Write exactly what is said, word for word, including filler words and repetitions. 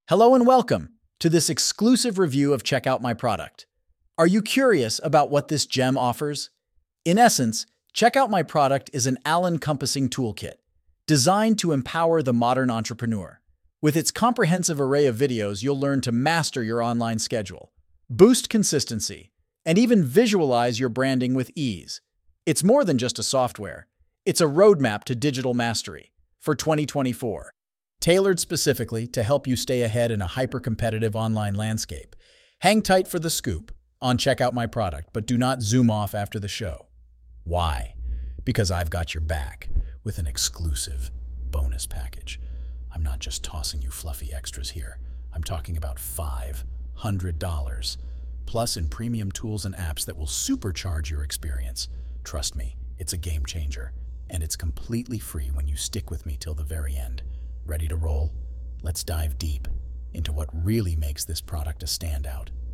Hello and welcome to this exclusive review of Check Out My Product. Are you curious about what this gem offers? In essence, Check Out My Product is an all-encompassing toolkit designed to empower the modern entrepreneur. With its comprehensive array of videos, you'll learn to master your online schedule, boost consistency, and even visualize your branding with ease. It's more than just a software. It's a roadmap to digital mastery for twenty twenty-four. Tailored specifically to help you stay ahead in a hyper-competitive online landscape. Hang tight for the scoop on Check Out My Product, but do not zoom off after the show. Why? Because I've got your back with an exclusive bonus package. I'm not just tossing you fluffy extras here. I'm talking about five hundred dollars, plus in premium tools and apps that will supercharge your experience. Trust me, it's a game changer, and it's completely free when you stick with me till the very end. Ready to roll? Let's dive deep into what really makes this product a standout.